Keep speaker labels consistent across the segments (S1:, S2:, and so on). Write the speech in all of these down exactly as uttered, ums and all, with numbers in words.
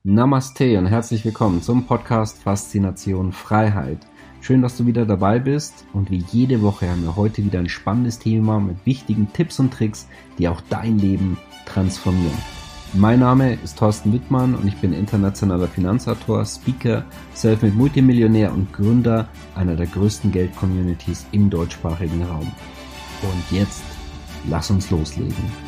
S1: Namaste und herzlich willkommen zum Podcast Faszination Freiheit. Schön, dass du wieder dabei bist und wie jede Woche haben wir heute wieder ein spannendes Thema mit wichtigen Tipps und Tricks, die auch dein Leben transformieren. Mein Name ist Thorsten Wittmann und ich bin internationaler Finanzautor, Speaker, Selfmade Multimillionär und Gründer einer der größten Geld-Communities im deutschsprachigen Raum. Und jetzt, lass uns loslegen.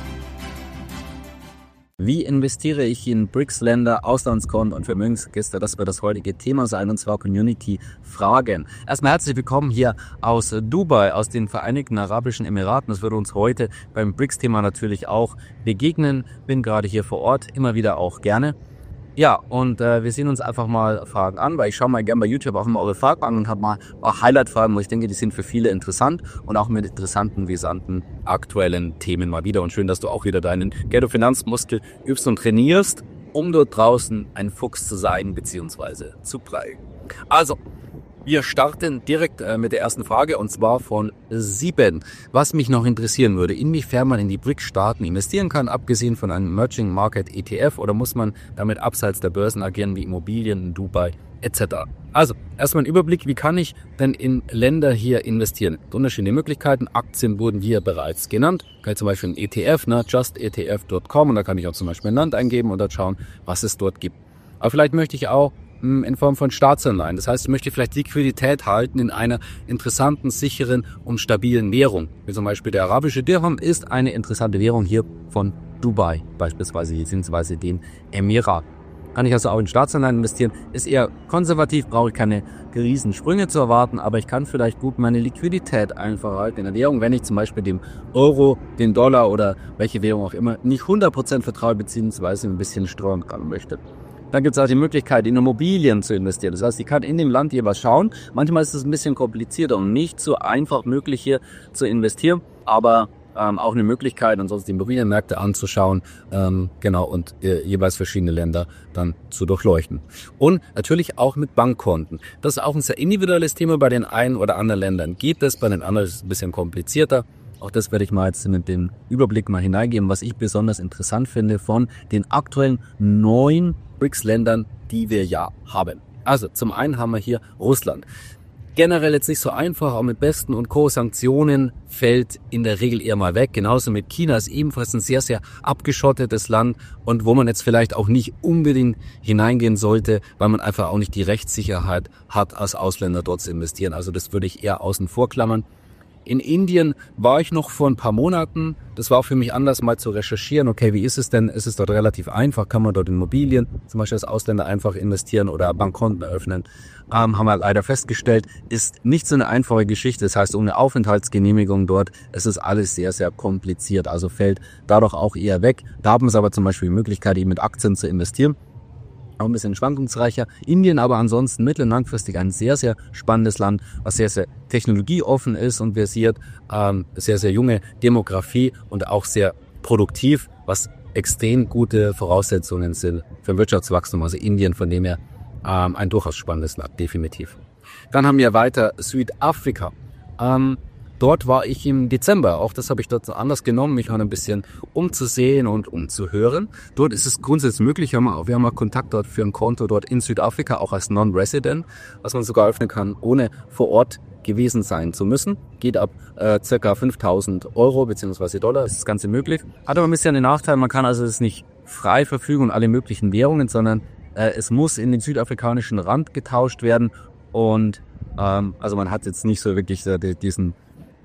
S2: Wie investiere ich in B R I C S-Länder, Auslandskonten und Vermögensregister? Das wird das heutige Thema sein, und zwar Community-Fragen. Erstmal herzlich willkommen hier aus Dubai, aus den Vereinigten Arabischen Emiraten. Das wird uns heute beim B R I C S-Thema natürlich auch begegnen. Bin gerade hier vor Ort, immer wieder auch gerne. Ja, und äh, wir sehen uns einfach mal Fragen an, weil ich schaue mal gerne bei YouTube auch immer eure Fragen an und habe mal auch Highlight-Fragen, wo ich denke, die sind für viele interessant und auch mit interessanten, brisanten, aktuellen Themen mal wieder. Und schön, dass du auch wieder deinen Geld- und Finanzmuskel übst und trainierst, um dort draußen ein Fuchs zu sein bzw. zu bleiben. Also, wir starten direkt äh, mit der ersten Frage, und zwar von sieben. Was mich noch interessieren würde, inwiefern man in die B R I C-Staaten investieren kann, abgesehen von einem Emerging Market E T F, oder muss man damit abseits der Börsen agieren wie Immobilien in Dubai et cetera. Also, erstmal ein Überblick, wie kann ich denn in Länder hier investieren? Unterschiedliche Möglichkeiten, Aktien wurden hier bereits genannt. Kann ich zum Beispiel ein E T F, ne, just E T F Punkt com, und da kann ich auch zum Beispiel ein Land eingeben und dann schauen, was es dort gibt. Aber vielleicht möchte ich auch in Form von Staatsanleihen. Das heißt, ich möchte vielleicht Liquidität halten in einer interessanten, sicheren und stabilen Währung. Wie zum Beispiel der arabische Dirham ist eine interessante Währung hier von Dubai, beispielsweise, beziehungsweise den Emiraten. Kann ich also auch in Staatsanleihen investieren. Ist eher konservativ, brauche ich keine riesen Sprünge zu erwarten, aber ich kann vielleicht gut meine Liquidität einfach halten in der Währung, wenn ich zum Beispiel dem Euro, den Dollar oder welche Währung auch immer nicht hundert Prozent vertraue, beziehungsweise ein bisschen streuen kann möchte. Dann gibt es auch die Möglichkeit, in Immobilien zu investieren. Das heißt, ich kann in dem Land jeweils schauen. Manchmal ist es ein bisschen komplizierter und nicht so einfach möglich, hier zu investieren, aber ähm, auch eine Möglichkeit, ansonsten die Immobilienmärkte anzuschauen, ähm, genau, und äh, jeweils verschiedene Länder dann zu durchleuchten. Und natürlich auch mit Bankkonten. Das ist auch ein sehr individuelles Thema. Bei den einen oder anderen Ländern geht es, bei den anderen ist es ein bisschen komplizierter. Auch das werde ich mal jetzt mit dem Überblick mal hineingeben, was ich besonders interessant finde von den aktuellen neuen B R I C S-Ländern, die wir ja haben. Also zum einen haben wir hier Russland. Generell jetzt nicht so einfach, auch mit Westen und Co. Sanktionen fällt in der Regel eher mal weg. Genauso mit China ist ebenfalls ein sehr, sehr abgeschottetes Land und wo man jetzt vielleicht auch nicht unbedingt hineingehen sollte, weil man einfach auch nicht die Rechtssicherheit hat, als Ausländer dort zu investieren. Also das würde ich eher außen vor klammern. In Indien war ich noch vor ein paar Monaten. Das war auch für mich anders, mal zu recherchieren. Okay, wie ist es denn? Ist es dort relativ einfach? Kann man dort in Immobilien, zum Beispiel als Ausländer, einfach investieren oder Bankkonten eröffnen? Ähm, haben wir leider festgestellt, ist nicht so eine einfache Geschichte. Das heißt, ohne Aufenthaltsgenehmigung dort, es ist alles sehr, sehr kompliziert. Also fällt dadurch auch eher weg. Da haben wir aber zum Beispiel die Möglichkeit, eben mit Aktien zu investieren. Auch ein bisschen schwankungsreicher. Indien aber ansonsten mittel- und langfristig ein sehr, sehr spannendes Land, was sehr, sehr technologieoffen ist und versiert, ähm, sehr, sehr junge Demografie und auch sehr produktiv, was extrem gute Voraussetzungen sind für Wirtschaftswachstum. Also Indien, von dem her ähm, ein durchaus spannendes Land, definitiv. Dann haben wir weiter Südafrika. Ähm, Dort war ich im Dezember, auch das habe ich dort anders genommen, mich mal ein bisschen umzusehen und umzuhören. Dort ist es grundsätzlich möglich, wir haben auch, wir haben auch Kontakt dort für ein Konto dort in Südafrika, auch als Non-Resident, was man sogar öffnen kann, ohne vor Ort gewesen sein zu müssen. Geht ab äh, ca. fünftausend Euro bzw. Dollar, ist das Ganze möglich. Hat aber ein bisschen den Nachteil, man kann also es nicht frei verfügen und alle möglichen Währungen, sondern äh, es muss in den südafrikanischen Rand getauscht werden und ähm, also man hat jetzt nicht so wirklich äh, diesen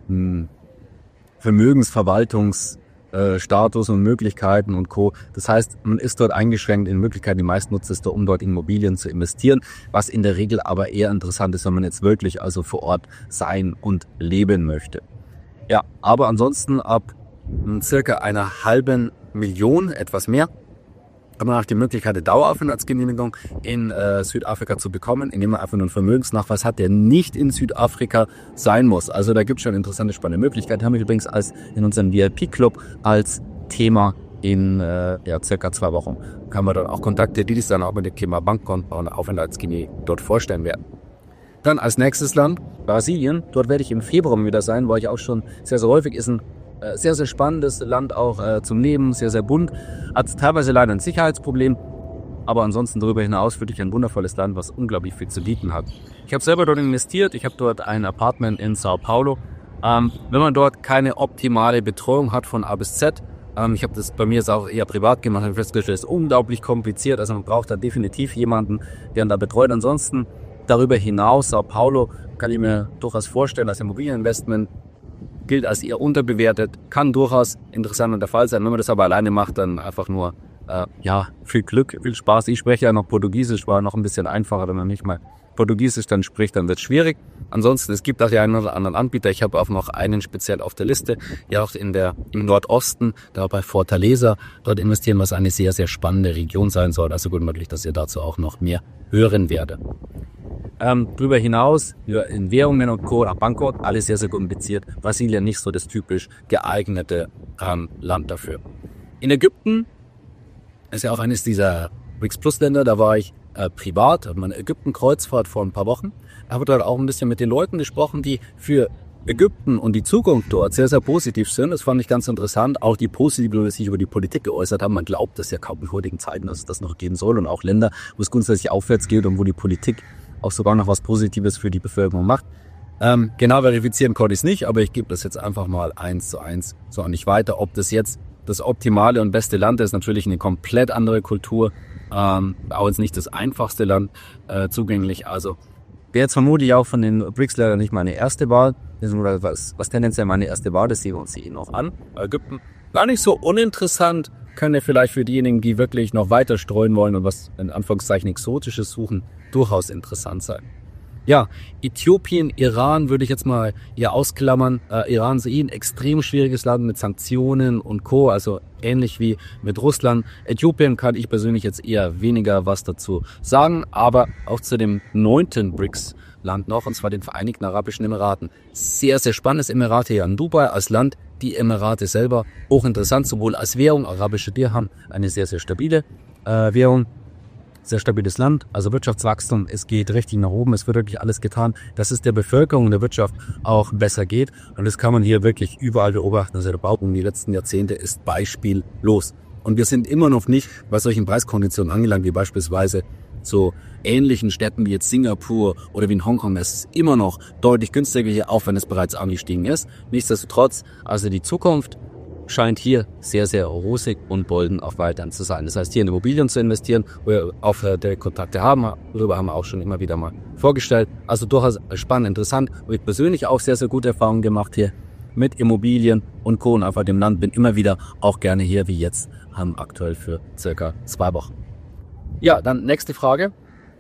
S2: Vermögensverwaltungsstatus und Möglichkeiten und Co. Das heißt, man ist dort eingeschränkt in Möglichkeiten, die meisten nutzen es da, um dort in Immobilien zu investieren, was in der Regel aber eher interessant ist, wenn man jetzt wirklich also vor Ort sein und leben möchte. Ja, aber ansonsten ab circa einer halben Million, etwas mehr, hat man auch die Möglichkeit, eine Daueraufenthaltsgenehmigung in äh, Südafrika zu bekommen, indem man einfach nur einen Vermögensnachweis hat, der nicht in Südafrika sein muss. Also da gibt es schon interessante, spannende Möglichkeiten. Haben wir übrigens als in unserem V I P-Club als Thema in äh, ja, circa zwei Wochen. Kann man dann auch Kontakte, die das dann auch mit dem Thema Bankkonten und Aufenthaltsgenehmigung dort vorstellen werden. Dann als nächstes Land Brasilien. Dort werde ich im Februar wieder sein, war ich auch schon sehr, sehr häufig. Ist ein äh, sehr, sehr spannendes Land auch äh, zum Leben, sehr, sehr bunt. Hat teilweise leider ein Sicherheitsproblem. Aber ansonsten darüber hinaus wirklich ein wundervolles Land, was unglaublich viel zu bieten hat. Ich habe selber dort investiert. Ich habe dort ein Apartment in Sao Paulo. Ähm, wenn man dort keine optimale Betreuung hat von A bis Z, ähm, ich habe das bei mir jetzt auch eher privat gemacht, habe festgestellt, es ist unglaublich kompliziert. Also man braucht da definitiv jemanden, der ihn da betreut. Ansonsten darüber hinaus, Sao Paulo kann ich mir durchaus vorstellen, als Immobilieninvestment gilt als eher unterbewertet, kann durchaus interessant der Fall sein. Wenn man das aber alleine macht, dann einfach nur, äh, ja, viel Glück, viel Spaß. Ich spreche ja noch Portugiesisch, war noch ein bisschen einfacher, wenn man nicht mal Portugiesisch dann spricht, dann wird es schwierig. Ansonsten, es gibt auch ja einen oder anderen Anbieter. Ich habe auch noch einen speziell auf der Liste, ja auch in der im Nordosten, da bei Fortaleza, dort investieren, was eine sehr, sehr spannende Region sein soll. Also gut möglich, dass ihr dazu auch noch mehr hören werdet. Ähm, darüber hinaus, ja, in Währungen und Co., auch Bangkok, alles sehr, sehr kompliziert. Brasilien nicht so das typisch geeignete ähm, Land dafür. In Ägypten ist ja auch eines dieser BRICS-Plus-Länder, da war ich äh, privat, hatte meine Ägypten-Kreuzfahrt vor ein paar Wochen. Habe dort auch ein bisschen mit den Leuten gesprochen, die für Ägypten und die Zukunft dort sehr, sehr positiv sind. Das fand ich ganz interessant. Auch die positiv, die sich über die Politik geäußert haben. Man glaubt das ja kaum in heutigen Zeiten, dass es das noch geben soll. Und auch Länder, wo es grundsätzlich aufwärts geht und wo die Politik auch sogar noch was Positives für die Bevölkerung macht. Ähm, genau verifizieren konnte ich es nicht, aber ich gebe das jetzt einfach mal eins zu eins so an dich weiter. Ob das jetzt das optimale und beste Land ist, natürlich eine komplett andere Kultur, ähm, auch jetzt nicht das einfachste Land äh, zugänglich. Also wäre jetzt vermutlich auch von den BRICS-Ländern nicht meine erste Wahl. Das ist was, was tendenziell meine erste Wahl, das sehen wir uns eh noch an. Ägypten, gar nicht so uninteressant, könnte vielleicht für diejenigen, die wirklich noch weiter streuen wollen und was in Anführungszeichen Exotisches suchen, durchaus interessant sein. Ja, Äthiopien, Iran würde ich jetzt mal hier ausklammern. Äh, Iran ist eh ein extrem schwieriges Land mit Sanktionen und Co., also ähnlich wie mit Russland. Äthiopien kann ich persönlich jetzt eher weniger was dazu sagen, aber auch zu dem neunten BRICS-Land noch, und zwar den Vereinigten Arabischen Emiraten. Sehr, sehr spannendes Emirate hier in Dubai als Land. Die Emirate selber hochinteressant, sowohl als Währung, arabische Dirham, eine sehr, sehr stabile äh, Währung. Sehr stabiles Land, also Wirtschaftswachstum, es geht richtig nach oben, es wird wirklich alles getan, dass es der Bevölkerung und der Wirtschaft auch besser geht. Und das kann man hier wirklich überall beobachten. Also der Bau in den letzten Jahrzehnte ist beispiellos. Und wir sind immer noch nicht bei solchen Preiskonditionen angelangt, wie beispielsweise so ähnlichen Städten wie jetzt Singapur oder wie in Hongkong. Es ist immer noch deutlich günstiger hier, auch wenn es bereits angestiegen ist. Nichtsdestotrotz, also die Zukunft scheint hier sehr, sehr rosig und golden auch weiterhin zu sein. Das heißt, hier in Immobilien zu investieren, wo wir auf der Kontakte haben, darüber haben wir auch schon immer wieder mal vorgestellt. Also durchaus spannend, interessant. Und ich persönlich auch sehr, sehr gute Erfahrungen gemacht hier mit Immobilien und Co. Und einfach dem Land, bin immer wieder auch gerne hier, wie jetzt, haben aktuell für circa zwei Wochen. Ja, dann nächste Frage.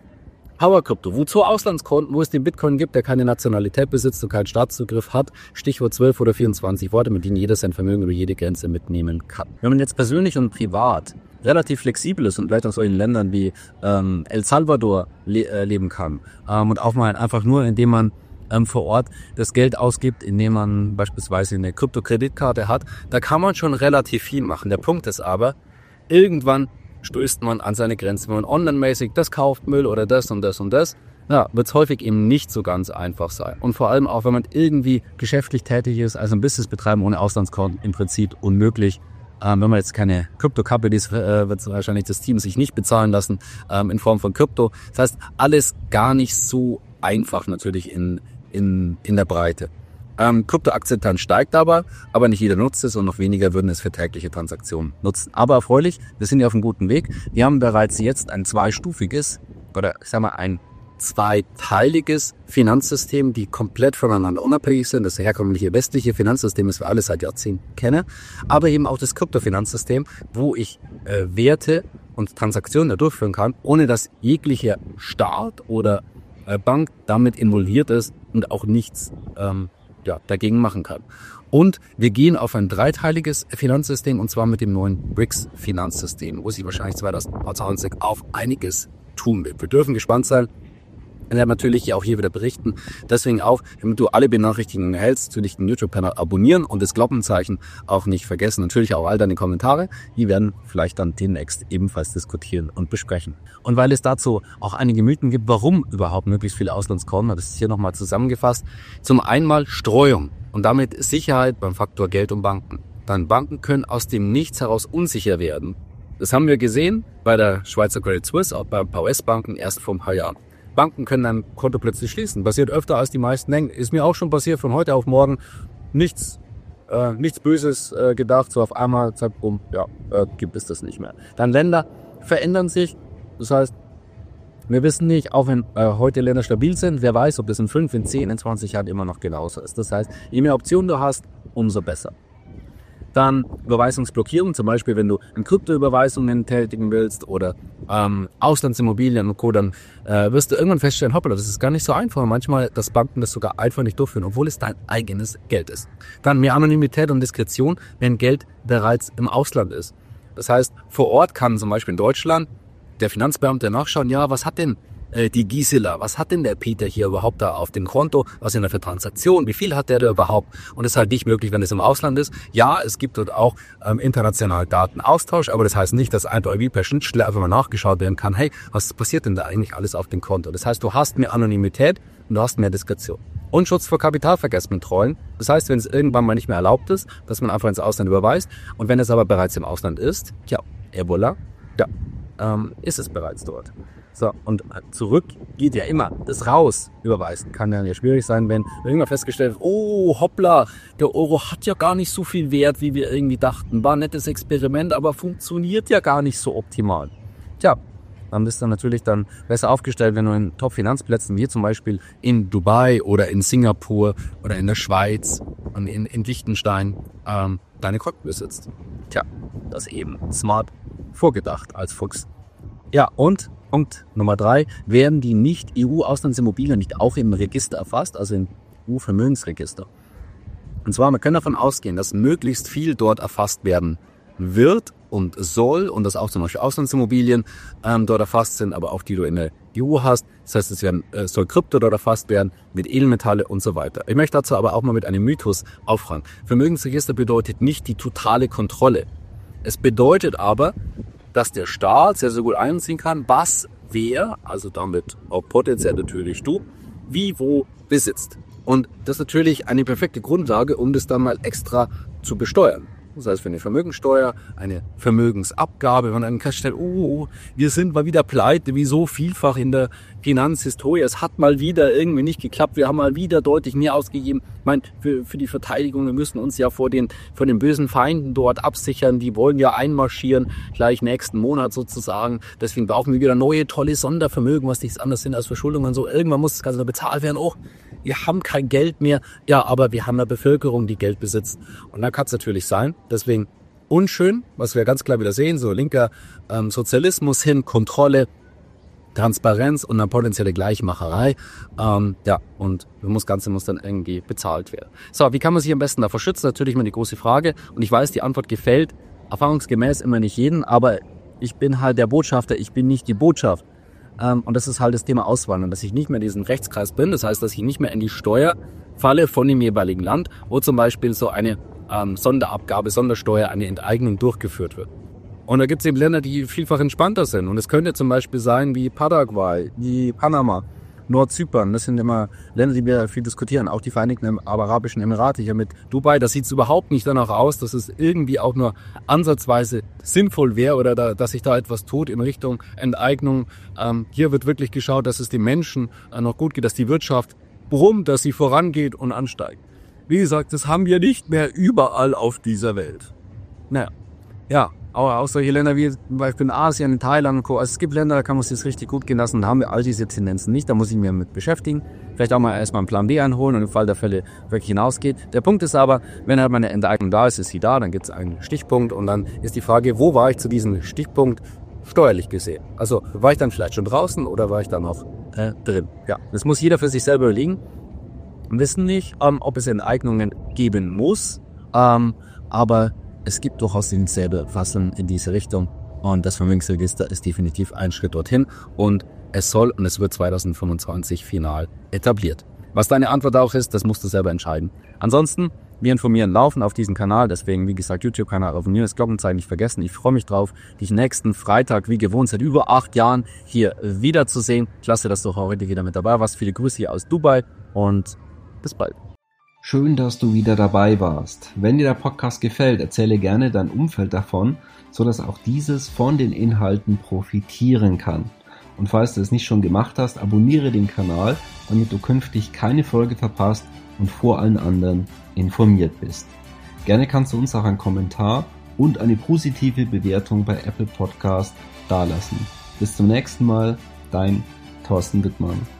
S2: Power Crypto. Wozu Auslandskonten, wo es den Bitcoin gibt, der keine Nationalität besitzt und keinen Staatszugriff hat? Stichwort zwölf oder vierundzwanzig Worte, mit denen jeder sein Vermögen über jede Grenze mitnehmen kann. Wenn man jetzt persönlich und privat relativ flexibel ist und vielleicht aus solchen Ländern wie ähm, El Salvador le- äh, leben kann ähm, und auch mal einfach nur, indem man ähm, vor Ort das Geld ausgibt, indem man beispielsweise eine Krypto-Kreditkarte hat, da kann man schon relativ viel machen. Der Punkt ist aber, irgendwann stößt man an seine Grenzen. Wenn man online-mäßig das kauft, Müll oder das und das und das, ja, wird es häufig eben nicht so ganz einfach sein. Und vor allem auch, wenn man irgendwie geschäftlich tätig ist, also ein Business betreiben ohne Auslandskonten, im Prinzip unmöglich. Ähm, wenn man jetzt keine Crypto-Companies, äh, wird wahrscheinlich das Team sich nicht bezahlen lassen ähm, in Form von Krypto. Das heißt, alles gar nicht so einfach natürlich in, in, in der Breite. Ähm, Kryptoakzeptanz steigt aber, aber nicht jeder nutzt es und noch weniger würden es für tägliche Transaktionen nutzen. Aber erfreulich, wir sind ja auf einem guten Weg. Wir haben bereits jetzt ein zweistufiges oder ich sag mal ein zweiteiliges Finanzsystem, die komplett voneinander unabhängig sind. Das herkömmliche westliche Finanzsystem, das wir alle seit Jahrzehnten kennen, aber eben auch das Kryptofinanzsystem, wo ich äh, Werte und Transaktionen da durchführen kann, ohne dass jeglicher Staat oder äh, Bank damit involviert ist und auch nichts ähm, ja, dagegen machen kann. Und wir gehen auf ein dreiteiliges Finanzsystem, und zwar mit dem neuen BRICS-Finanzsystem, wo sich wahrscheinlich zwanzig zwanzig auf einiges tun wird. Wir dürfen gespannt sein. Ich werde natürlich auch hier wieder berichten. Deswegen auch, damit du alle Benachrichtigungen erhältst, zu dich den YouTube-Kanal abonnieren und das Glockenzeichen auch nicht vergessen. Natürlich auch all deine Kommentare. Die werden vielleicht dann demnächst ebenfalls diskutieren und besprechen. Und weil es dazu auch einige Mythen gibt, warum überhaupt möglichst viele Auslandskonten, das ist hier nochmal zusammengefasst. Zum einen mal Streuung und damit Sicherheit beim Faktor Geld und Banken. Dann Banken können aus dem Nichts heraus unsicher werden. Das haben wir gesehen bei der Schweizer Credit Suisse, auch bei ein paar U S-Banken erst vor ein paar Jahren. Banken können ein Konto plötzlich schließen. Passiert öfter, als die meisten denken. Ist mir auch schon passiert, von heute auf morgen. Nichts, äh, nichts Böses äh, gedacht, so auf einmal, zack, bumm, ja, äh, gibt es das nicht mehr. Dann Länder verändern sich. Das heißt, wir wissen nicht, auch wenn äh, heute Länder stabil sind, wer weiß, ob das in fünf, in zehn, in zwanzig Jahren immer noch genauso ist. Das heißt, je mehr Optionen du hast, umso besser. Dann Überweisungsblockierung, zum Beispiel, wenn du in Kryptoüberweisungen tätigen willst oder ähm, Auslandsimmobilien und Co., dann äh, wirst du irgendwann feststellen, hoppala, das ist gar nicht so einfach. Manchmal, dass Banken das sogar einfach nicht durchführen, obwohl es dein eigenes Geld ist. Dann mehr Anonymität und Diskretion, wenn Geld bereits im Ausland ist. Das heißt, vor Ort kann zum Beispiel in Deutschland der Finanzbeamte nachschauen, ja, was hat denn äh, die Gisela, was hat denn der Peter hier überhaupt da auf dem Konto, was sind da für Transaktionen, wie viel hat der da überhaupt? Und das ist halt nicht möglich, wenn es im Ausland ist. Ja, es gibt dort auch ähm, internationalen Datenaustausch, aber das heißt nicht, dass einfach irgendwie per Schnittstelle einfach mal nachgeschaut werden kann, hey, was passiert denn da eigentlich alles auf dem Konto? Das heißt, du hast mehr Anonymität und du hast mehr Diskretion. Und Schutz vor Kapitalverkehrskontrollen. Das heißt, wenn es irgendwann mal nicht mehr erlaubt ist, dass man einfach ins Ausland überweist und wenn es aber bereits im Ausland ist, tja, et voilà, ja, ähm, ist es bereits dort. So, und zurück geht ja immer. Das raus überweisen kann ja schwierig sein, wenn irgendwann festgestellt wird, oh hoppla, der Euro hat ja gar nicht so viel Wert, wie wir irgendwie dachten. War ein nettes Experiment, aber funktioniert ja gar nicht so optimal. Tja, dann bist du natürlich dann besser aufgestellt, wenn du in Top-Finanzplätzen, wie zum Beispiel in Dubai oder in Singapur oder in der Schweiz und in, in Liechtenstein, ähm, deine Konten besitzt. Tja, das eben smart vorgedacht als Fuchs. Ja, und Punkt Nummer drei, werden die Nicht-E U-Auslandsimmobilien nicht auch im Register erfasst, also im E U-Vermögensregister. Und zwar, wir können davon ausgehen, dass möglichst viel dort erfasst werden wird und soll und dass auch zum Beispiel Auslandsimmobilien ähm, dort erfasst sind, aber auch die du in der E U hast. Das heißt, es werden, äh, soll Krypto dort erfasst werden, mit Edelmetalle und so weiter. Ich möchte dazu aber auch mal mit einem Mythos aufräumen. Vermögensregister bedeutet nicht die totale Kontrolle. Es bedeutet aber, dass der Staat sehr, sehr gut einziehen kann, was wer, also damit auch potenziell natürlich du, wie wo besitzt. Und das ist natürlich eine perfekte Grundlage, um das dann mal extra zu besteuern. Das heißt, für eine Vermögensteuer, eine Vermögensabgabe, wenn man dann feststellt, oh, wir sind mal wieder pleite, wie so vielfach in der Finanzhistorie. Es hat mal wieder irgendwie nicht geklappt. Wir haben mal wieder deutlich mehr ausgegeben. Ich meine, für, für die Verteidigung, wir müssen uns ja vor den, vor den bösen Feinden dort absichern. Die wollen ja einmarschieren, gleich nächsten Monat sozusagen. Deswegen brauchen wir wieder neue, tolle Sondervermögen, was nichts anderes sind als Verschuldung und so. Irgendwann muss das Ganze noch bezahlt werden. Oh, wir haben kein Geld mehr. Ja, aber wir haben eine Bevölkerung, die Geld besitzt. Und dann kann es natürlich sein. Deswegen unschön, was wir ganz klar wieder sehen, so linker ähm, Sozialismus hin, Kontrolle, Transparenz und eine potenzielle Gleichmacherei. Ähm, ja, und das Ganze muss dann irgendwie bezahlt werden. So, wie kann man sich am besten davor schützen? Natürlich immer die große Frage. Und ich weiß, die Antwort gefällt erfahrungsgemäß immer nicht jeden, aber ich bin halt der Botschafter, ich bin nicht die Botschaft. Ähm, und das ist halt das Thema Auswandern, dass ich nicht mehr in diesem Rechtskreis bin. Das heißt, dass ich nicht mehr in die Steuer falle von dem jeweiligen Land, wo zum Beispiel so eine ähm, Sonderabgabe, Sondersteuer, eine Enteignung durchgeführt wird. Und da gibt es eben Länder, die vielfach entspannter sind. Und es könnte zum Beispiel sein wie Paraguay, wie Panama, Nordzypern. Das sind immer Länder, die wir viel diskutieren. Auch die Vereinigten Arabischen Emirate hier mit Dubai. Da sieht es überhaupt nicht danach aus, dass es irgendwie auch nur ansatzweise sinnvoll wäre oder da, dass sich da etwas tut in Richtung Enteignung. Ähm, hier wird wirklich geschaut, dass es den Menschen äh, noch gut geht, dass die Wirtschaft brummt, dass sie vorangeht und ansteigt. Wie gesagt, das haben wir nicht mehr überall auf dieser Welt. Naja, ja. Auch solche Länder wie zum Beispiel in Asien, in Thailand und Co. Also es gibt Länder, da kann man sich das richtig gut gehen lassen. Da haben wir all diese Tendenzen nicht. Da muss ich mich mit beschäftigen. Vielleicht auch mal erstmal einen Plan B einholen und im Fall der Fälle wirklich hinausgeht. Der Punkt ist aber, wenn halt meine Enteignung da ist, ist sie da. Dann gibt es einen Stichpunkt und dann ist die Frage, wo war ich zu diesem Stichpunkt steuerlich gesehen? Also war ich dann vielleicht schon draußen oder war ich dann noch äh, drin? Ja, das muss jeder für sich selber überlegen. Wir wissen nicht, ähm, ob es Enteignungen geben muss, ähm, aber es gibt durchaus dieselbe Fassung in diese Richtung und das Vermögensregister ist definitiv ein Schritt dorthin und es soll und es wird zwanzig fünfundzwanzig final etabliert. Was deine Antwort auch ist, das musst du selber entscheiden. Ansonsten, wir informieren laufen auf diesem Kanal, deswegen wie gesagt YouTube-Kanal abonnieren, das Glockenzeichen nicht vergessen. Ich freue mich drauf, dich nächsten Freitag wie gewohnt seit über acht Jahren hier wiederzusehen. Klasse, dass du heute wieder mit dabei warst. Viele Grüße hier aus Dubai und bis bald.
S1: Schön, dass du wieder dabei warst. Wenn dir der Podcast gefällt, erzähle gerne dein Umfeld davon. sodass auch dieses von den Inhalten profitieren kann. Und falls du es nicht schon gemacht hast, abonniere den Kanal, damit du künftig keine Folge verpasst und vor allen anderen informiert bist. Gerne kannst du uns auch einen Kommentar und eine positive Bewertung bei Apple Podcast dalassen. Bis zum nächsten Mal, dein Thorsten Wittmann.